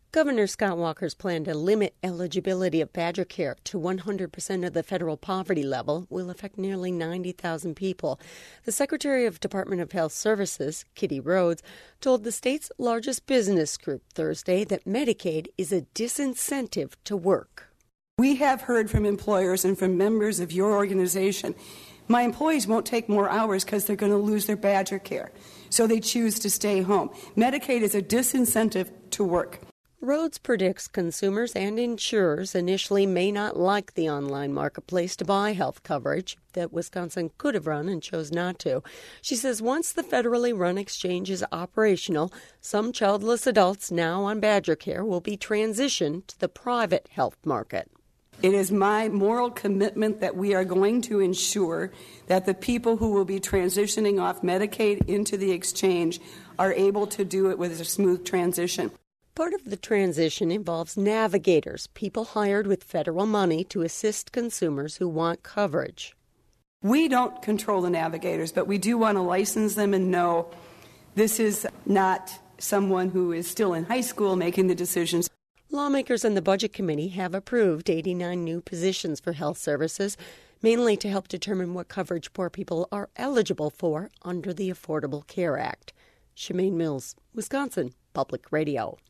Governor Scott Walker's plan to limit eligibility of Badger Care to 100% of the federal poverty level will affect nearly 90,000 people. The Secretary of Department of Health Services, Kitty Rhodes, told the state's largest business group Thursday that Medicaid is a disincentive to work. We have heard from employers and from members of your organization, my employees won't take more hours because they're going to lose their Badger Care, so they choose to stay home. Medicaid is a disincentive to work. Rhodes predicts consumers and insurers initially may not like the online marketplace to buy health coverage that Wisconsin could have run and chose not to. She says once the federally run exchange is operational, some childless adults now on Badger Care will be transitioned to the private health market. It is my moral commitment that we are going to ensure that the people who will be transitioning off Medicaid into the exchange are able to do it with a smooth transition. Part of the transition involves navigators, people hired with federal money to assist consumers who want coverage. We don't control the navigators, but we do want to license them and know this is not someone who is still in high school making the decisions. Lawmakers in the Budget Committee have approved 89 new positions for health services, mainly to help determine what coverage poor people are eligible for under the Affordable Care Act. Shemaine Mills, Wisconsin Public Radio.